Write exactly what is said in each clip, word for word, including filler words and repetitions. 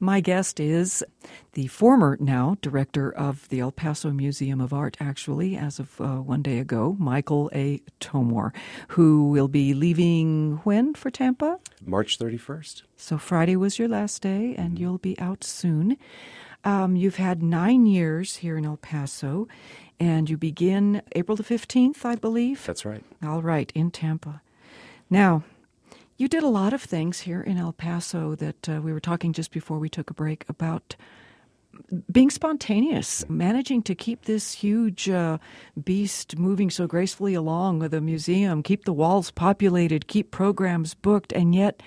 My guest is the former, now, director of the El Paso Museum of Art, actually, as of uh, one day ago, Michael A. Tomor, who will be leaving when for Tampa? March thirty-first. So Friday was your last day, and mm-hmm. you'll be out soon. Um, you've had nine years here in El Paso, and you begin April the fifteenth, I believe? That's right. All right, in Tampa. Now, you did a lot of things here in El Paso that uh, we were talking just before we took a break about being spontaneous, managing to keep this huge uh, beast moving so gracefully along with a museum, keep the walls populated, keep programs booked, and yet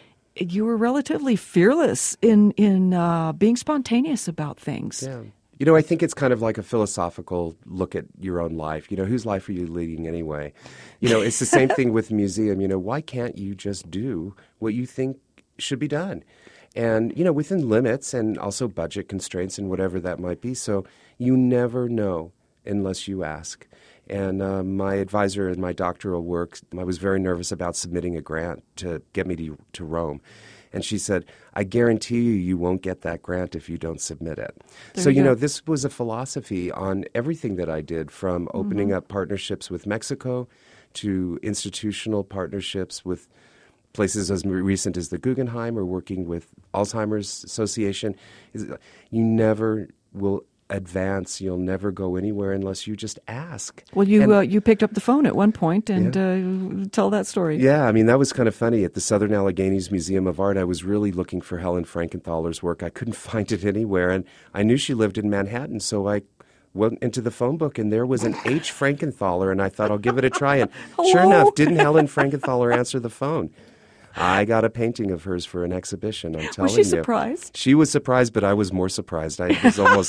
you were relatively fearless in, in uh, being spontaneous about things. Yeah. You know, I think it's kind of like a philosophical look at your own life. You know, whose life are you leading anyway? You know, it's the same thing with the museum. You know, why can't you just do what you think should be done? And, you know, within limits and also budget constraints and whatever that might be. So you never know unless you ask. And uh, my advisor in my doctoral work, I was very nervous about submitting a grant to get me to, to Rome. And she said, I guarantee you, you won't get that grant if you don't submit it. There so, you you go. know, this was a philosophy on everything that I did, from opening Mm-hmm. up partnerships with Mexico to institutional partnerships with places as recent as the Guggenheim, or working with Alzheimer's Association. You never will advance. You'll never go anywhere unless you just ask. Well, you And, uh, you picked up the phone at one point and yeah. uh, tell that story. Yeah, I mean, that was kind of funny. At the Southern Alleghenies Museum of Art, I was really looking for Helen Frankenthaler's work. I couldn't find it anywhere, and I knew she lived in Manhattan, so I went into the phone book, and there was an H. Frankenthaler, and I thought, I'll give it a try. And sure enough, didn't Helen Frankenthaler answer the phone? I got a painting of hers for an exhibition, I'm telling you. Was she surprised? She was surprised, but I was more surprised. I was almost...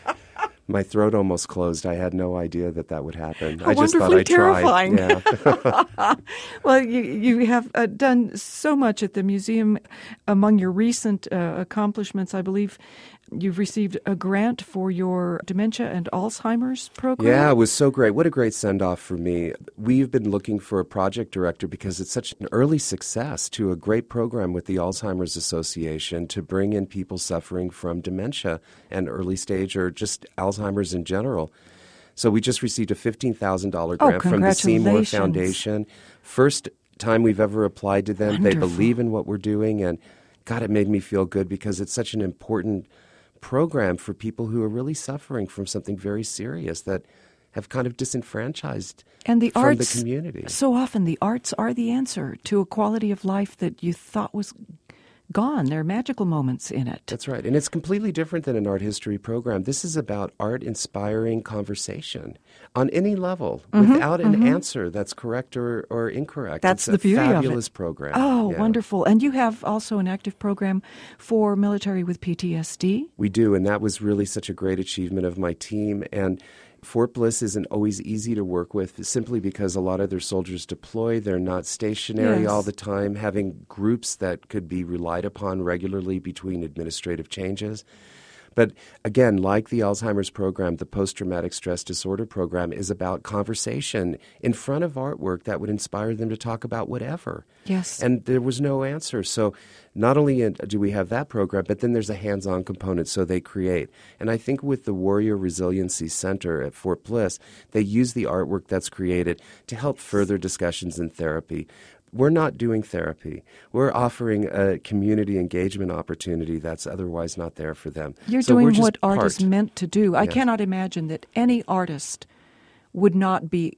My throat almost closed. I had no idea that that would happen. How I just thought wonderfully I'd terrifying. try. Yeah. Well, you, you have uh, done so much at the museum. Among your recent uh, accomplishments, I believe you've received a grant for your dementia and Alzheimer's program. Yeah, it was so great. What a great send-off for me. We've been looking for a project director because it's such an early success to a great program with the Alzheimer's Association to bring in people suffering from dementia and early stage or just Alzheimer's in general. So we just received a fifteen thousand dollars grant oh, from the Seymour congratulations. Foundation. First time we've ever applied to them. Wonderful. They believe in what we're doing, and God, it made me feel good because it's such an important program for people who are really suffering from something very serious that have kind of disenfranchised and the from arts, the community. So often the arts are the answer to a quality of life that you thought was gone. There are magical moments in it. That's right. And it's completely different than an art history program. This is about art inspiring conversation on any level mm-hmm, without mm-hmm. an answer that's correct or, or incorrect. That's it's the beauty of it. It's a fabulous program. Oh, yeah. wonderful. And you have also an active program for military with P T S D? We do, and that was really such a great achievement of my team. And Fort Bliss isn't always easy to work with simply because a lot of their soldiers deploy. They're not stationary yes. all the time, having groups that could be relied upon regularly between administrative changes. But again, like the Alzheimer's program, the post-traumatic stress disorder program is about conversation in front of artwork that would inspire them to talk about whatever. Yes. And there was no answer. So not only do we have that program, but then there's a hands-on component, so they create. And I think with the Warrior Resiliency Center at Fort Bliss, they use the artwork that's created to help further discussions in therapy. We're not doing therapy. We're offering a community engagement opportunity that's otherwise not there for them. You're so doing we're just what art part. is meant to do. I Yes. cannot imagine that any artist would not be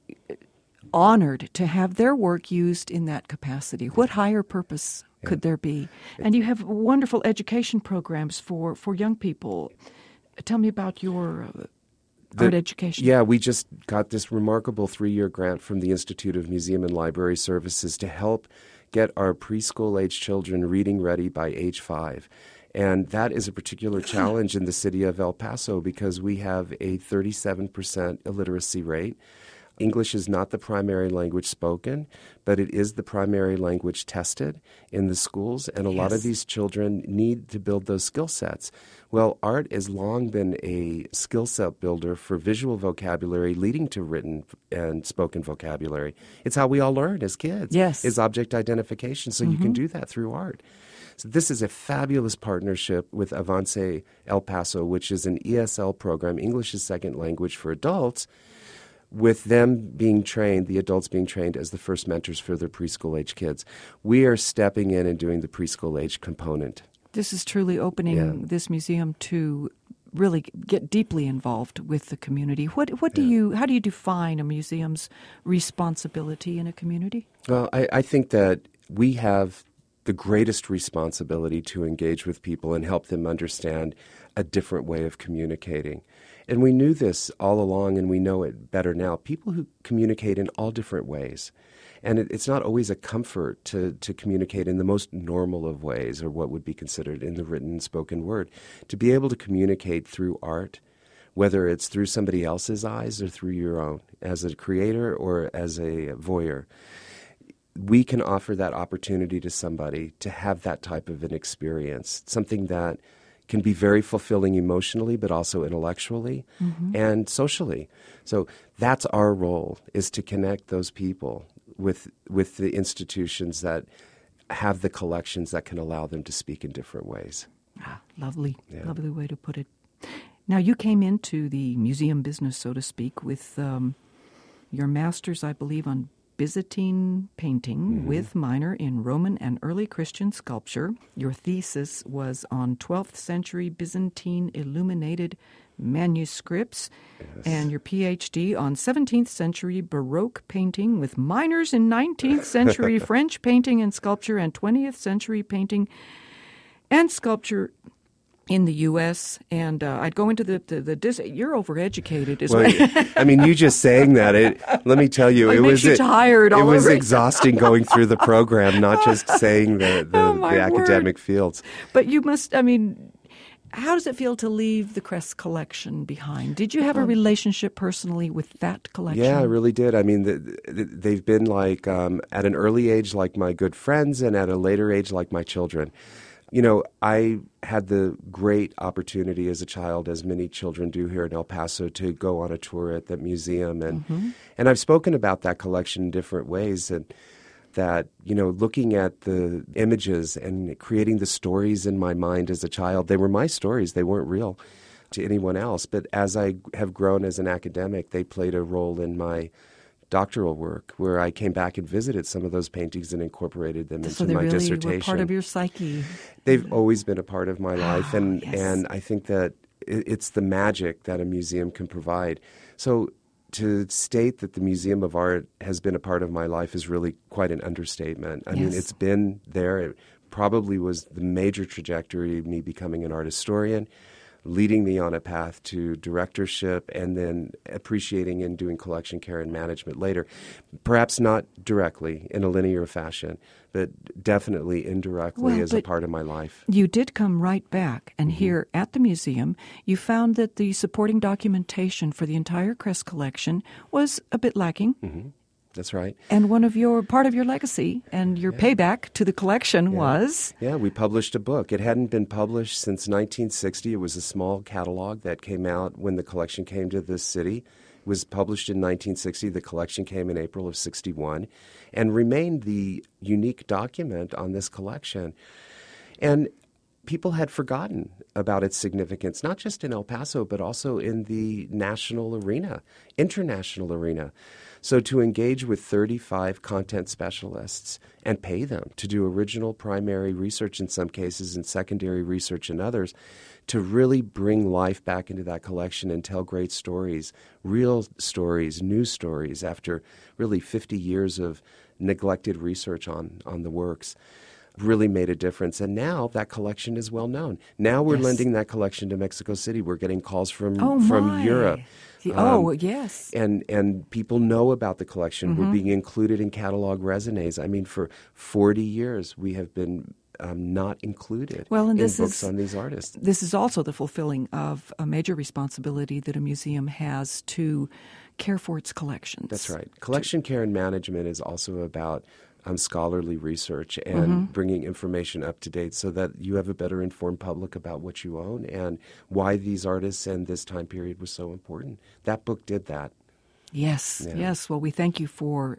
honored to have their work used in that capacity. What higher purpose Yeah. could there be? And you have wonderful education programs for, for young people. Tell me about your uh, The, art education. Yeah, we just got this remarkable three-year grant from the Institute of Museum and Library Services to help get our preschool-age children reading ready by age five. And that is a particular challenge in the city of El Paso because we have a thirty-seven percent illiteracy rate. English is not the primary language spoken, but it is the primary language tested in the schools, and a yes. lot of these children need to build those skill sets. Well, art has long been a skill set builder for visual vocabulary leading to written and spoken vocabulary. It's how we all learn as kids. Yes. Is object identification, so mm-hmm. you can do that through art. So this is a fabulous partnership with Avance El Paso, which is an E S L program, English as Second Language for adults, with them being trained, the adults being trained as the first mentors for their preschool-age kids. We are stepping in and doing the preschool-age component. This is truly opening yeah. this museum to really get deeply involved with the community. What what do yeah. you how do you define a museum's responsibility in a community? Well, I, I think that we have the greatest responsibility to engage with people and help them understand a different way of communicating. And we knew this all along, and we know it better now. People who communicate in all different ways. And it, it's not always a comfort to, to communicate in the most normal of ways, or what would be considered in the written and spoken word. To be able to communicate through art, whether it's through somebody else's eyes or through your own, as a creator or as a voyeur, we can offer that opportunity to somebody to have that type of an experience, something that can be very fulfilling emotionally, but also intellectually mm-hmm. and socially. So that's our role, is to connect those people with with the institutions that have the collections that can allow them to speak in different ways. Ah, lovely, yeah. lovely way to put it. Now, you came into the museum business, so to speak, with um, your master's, I believe, on Byzantine painting mm-hmm. with minor in Roman and early Christian sculpture. Your thesis was on twelfth century Byzantine illuminated manuscripts, yes. and your P H D on seventeenth century Baroque painting with minors in nineteenth century French painting and sculpture and twentieth century painting and sculpture in the U S And uh, I'd go into the, the, the dis- you're overeducated as well. well. I mean, you just saying that, it, let me tell you, it, it was you tired it, all it was over exhausting going through the program, not just saying the, the, oh, the academic fields. But you must, I mean, how does it feel to leave the Kress collection behind? Did you have a relationship personally with that collection? Yeah, I really did. I mean, the, the, they've been like, um, at an early age, like my good friends, and at a later age, like my children. You know, I had the great opportunity as a child, as many children do here in El Paso, to go on a tour at the museum. And mm-hmm. and I've spoken about that collection in different ways. And that, you know, looking at the images and creating the stories in my mind as a child, they were my stories. They weren't real to anyone else. But as I have grown as an academic, they played a role in my doctoral work, where I came back and visited some of those paintings and incorporated them so into my really dissertation. Were part of your psyche. They've always been a part of my life, and yes. and I think that it's the magic that a museum can provide. So to state that the Museum of Art has been a part of my life is really quite an understatement. I yes. mean, it's been there. It probably was the major trajectory of me becoming an art historian, leading me on a path to directorship, and then appreciating and doing collection care and management later. Perhaps not directly in a linear fashion, but definitely indirectly well, as a part of my life. You did come right back, and mm-hmm. here at the museum, you found that the supporting documentation for the entire Kress collection was a bit lacking. Mm-hmm. That's right. And one of your part of your legacy and your yeah. payback to the collection yeah. was? Yeah, we published a book. It hadn't been published since nineteen sixty. It was a small catalog that came out when the collection came to this city. It was published in nineteen sixty. The collection came in April of sixty-one and remained the unique document on this collection. And people had forgotten about its significance, not just in El Paso, but also in the national arena, international arena. So to engage with thirty-five content specialists and pay them to do original primary research in some cases and secondary research in others, to really bring life back into that collection and tell great stories, real stories, new stories after really fifty years of neglected research on, on the works, really made a difference. And now that collection is well known. Now we're yes. lending that collection to Mexico City. We're getting calls from, oh from Europe. Um, oh, yes. And and people know about the collection. Mm-hmm. We're being included in catalog raisonnés. I mean, for forty years, we have been um, not included well, and in this books is, on these artists. This is also the fulfilling of a major responsibility that a museum has to care for its collections. That's right. Collection care and management is also about Um, scholarly research and mm-hmm. bringing information up to date so that you have a better informed public about what you own and why these artists and this time period was so important. That book did that. Yes, yeah. yes. Well, we thank you for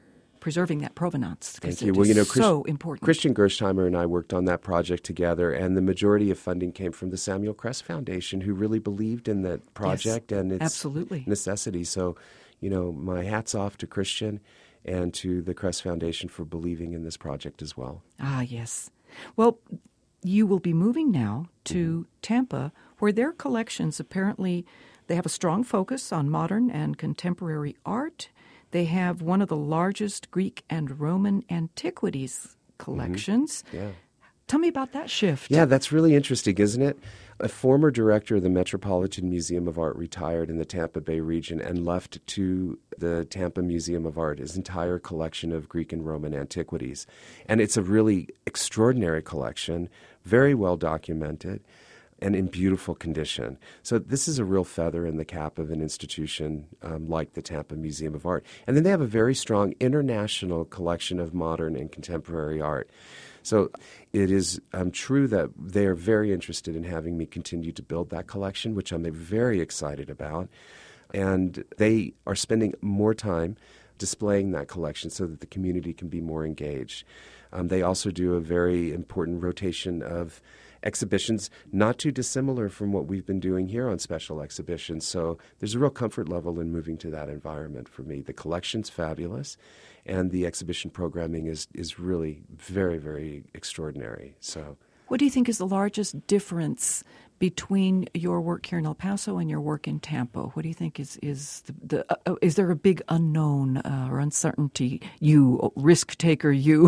preserving that provenance. Thank It you. Well, you know, is Chris, so important. Christian Gerstheimer and I worked on that project together, and the majority of funding came from the Samuel Crest Foundation, who really believed in that project Yes, and its absolutely. necessity. So, you know, my hat's off to Christian and to the Crest Foundation for believing in this project as well. Ah, yes. Well, you will be moving now to Mm-hmm. Tampa, where their collections apparently, they have a strong focus on modern and contemporary art. They have one of the largest Greek and Roman antiquities collections. Yeah. Tell me about that shift. Yeah, that's really interesting, isn't it? A former director of the Metropolitan Museum of Art retired in the Tampa Bay region and left to the Tampa Museum of Art his entire collection of Greek and Roman antiquities. And it's a really extraordinary collection, very well documented, and in beautiful condition. So this is a real feather in the cap of an institution um, like the Tampa Museum of Art. And then they have a very strong international collection of modern and contemporary art. So it is um, true that they are very interested in having me continue to build that collection, which I'm very excited about. And they are spending more time displaying that collection so that the community can be more engaged. Um, they also do a very important rotation of exhibitions, not too dissimilar from what we've been doing here on special exhibitions. So there's a real comfort level in moving to that environment for me. The collection's fabulous, and the exhibition programming is, is really very, very extraordinary. So, What do you think is the largest difference between your work here in El Paso and your work in Tampa? What do you think is is the, the uh, is there a big unknown uh, or uncertainty? You risk taker, you.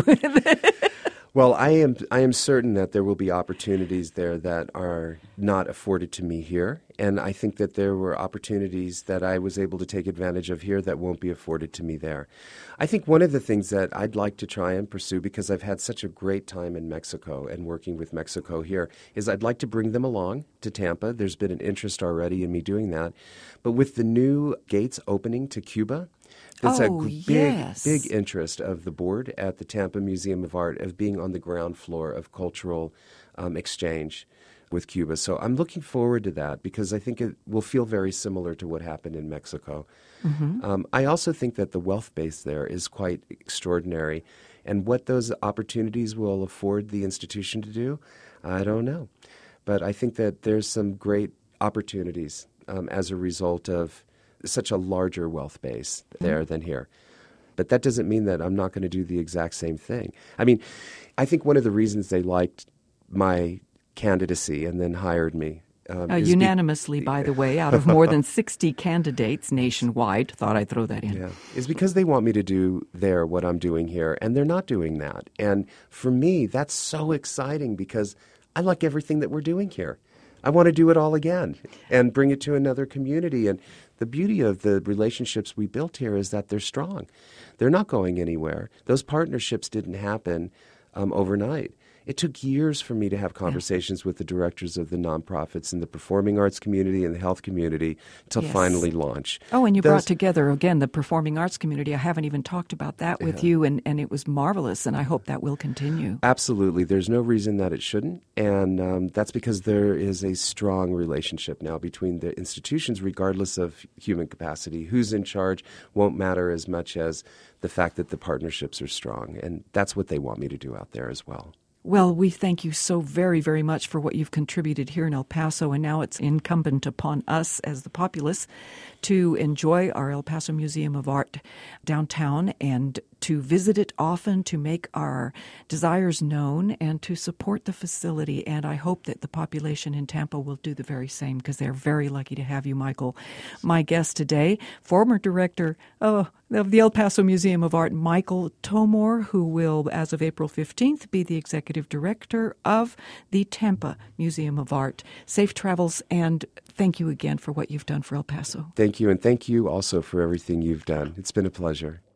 Well, I am I am certain that there will be opportunities there that are not afforded to me here. And I think that there were opportunities that I was able to take advantage of here that won't be afforded to me there. I think one of the things that I'd like to try and pursue, because I've had such a great time in Mexico and working with Mexico here, is I'd like to bring them along to Tampa. There's been an interest already in me doing that. But with the new gates opening to Cuba, There's Oh, a big, yes. big interest of the board at the Tampa Museum of Art of being on the ground floor of cultural um, exchange with Cuba. So I'm looking forward to that because I think it will feel very similar to what happened in Mexico. Mm-hmm. Um, I also think that the wealth base there is quite extraordinary. And what those opportunities will afford the institution to do, I don't know. But I think that there's some great opportunities um, as a result of such a larger wealth base there mm-hmm. than here. But that doesn't mean that I'm not going to do the exact same thing. I mean, I think one of the reasons they liked my candidacy and then hired me. Um, uh, unanimously, be- by the way, out of more than sixty candidates nationwide, thought I'd throw that in. Yeah, is because they want me to do there what I'm doing here, and they're not doing that. And for me, that's so exciting because I like everything that we're doing here. I want to do it all again and bring it to another community. And the beauty of the relationships we built here is that they're strong. They're not going anywhere. Those partnerships didn't happen um, overnight. It took years for me to have conversations yeah. with the directors of the nonprofits and the performing arts community and the health community to yes. finally launch. Oh, and you Those, brought together, again, the performing arts community. I haven't even talked about that with yeah. you, and, and it was marvelous, and I hope that will continue. Absolutely. There's no reason that it shouldn't, and um, that's because there is a strong relationship now between the institutions, regardless of human capacity. Who's in charge won't matter as much as the fact that the partnerships are strong, and that's what they want me to do out there as well. Well, we thank you so very, very much for what you've contributed here in El Paso, and now it's incumbent upon us as the populace to enjoy our El Paso Museum of Art downtown and to visit it often, to make our desires known, and to support the facility. And I hope that the population in Tampa will do the very same because they're very lucky to have you, Michael. My guest today, former director oh, of the El Paso Museum of Art, Michael Tomor, who will, as of April fifteenth, be the executive director of the Tampa Museum of Art. Safe travels, and thank you again for what you've done for El Paso. Thank you, and thank you also for everything you've done. It's been a pleasure.